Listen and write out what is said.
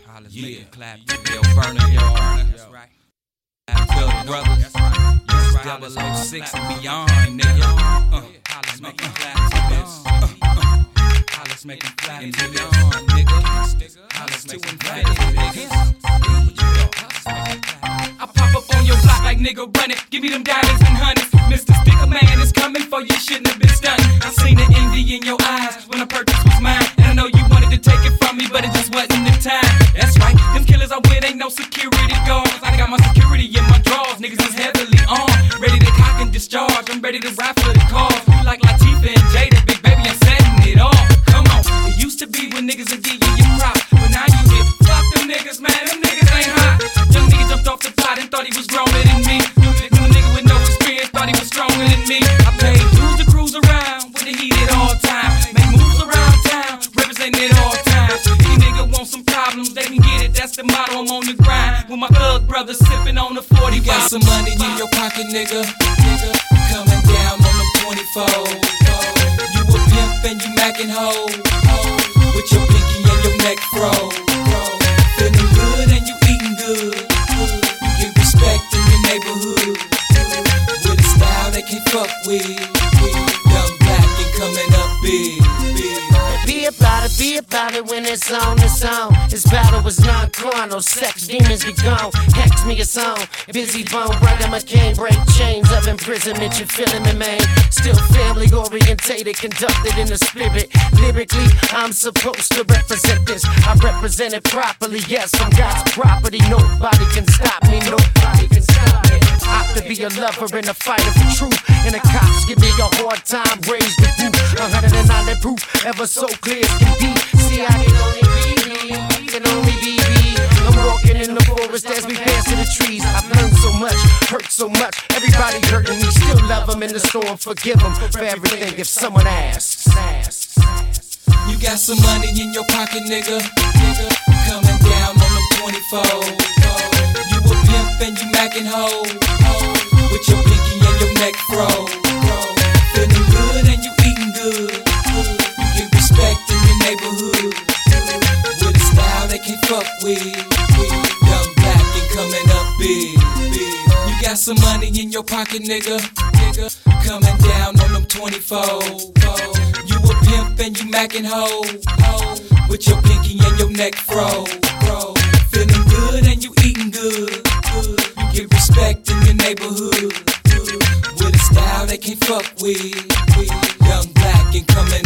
Yeah, clap to Bill Burner, y'all. That's right. Tell the brothers, yes, 006 and beyond, nigga. Let's make it clap to this. Let's make it clap to beyond, nigga. Let's make it clap to this. I pop up on your block like nigga run it. Give me them diamonds and honeys. Mr. Sticker Man is coming for you, shouldn't have been stunning. I seen the envy in your eyes when the purchase was mine. And I know you wanted to take it from me, but it just wasn't the time. That's right, them killers I with ain't no security guards. I got my security in my drawers, niggas is heavily armed. Ready to cock and discharge, I'm ready to ride for the cause. You like Latifah and Jada, big baby, I'm setting it off. Come on, it used to be when niggas would give you your props, but now you get fuck them niggas, man, them niggas ain't hot. Young nigga jumped off the pot and thought he was growner than me. New nigga with no experience thought he was stronger than me. I paid dues to cruise around with the heat at all times. Make moves around town, representing it all times. Any nigga want some problems, they can get it, that's the motto. I'm on the grind with my thug brothers sipping on the 40. You got some money in your pocket, nigga. Coming down on them 24. You a pimp and you mackin' hoe, with your pinky and your neck fro. Feeling good and you eating good. You get respect in your neighborhood. With a style they can't fuck with. Young, black and coming up big. Be about it when it's on, it's on. This battle was non-carnal, sex demons be gone. Hex me a song, busy bone, brother McCain. Break chains of imprisonment, you feeling me, man. Still family orientated, conducted in the spirit. Lyrically, I'm supposed to represent this. I represent it properly, yes, I'm God's property. Nobody can stop me, nobody can stop me. I have to be a lover and a fighter for truth. And the cops give me a hard time, raise the roof. 190 proof, ever so clear as can be. See, I can only be me, can only be me. I'm walking in the forest as we pass to the trees. I've learned so much, hurt so much. Everybody hurting me, still love them in the storm. Forgive them for everything if someone asks. You got some money in your pocket, nigga. Coming down on them 24. You a pimp and you mackin' hoe, with your pinky and your neck fro. Feeling good and you eating good. You get respect in your neighborhood. With a style they can't fuck with. Young, black and coming up big. You got some money in your pocket, nigga. Coming down on them 24. You a pimp and you mackin' hoe, with your pinky and your neck fro. Feeling good and you eating good. You get respect in your neighborhood. With a style they can't fuck with. Young, black and coming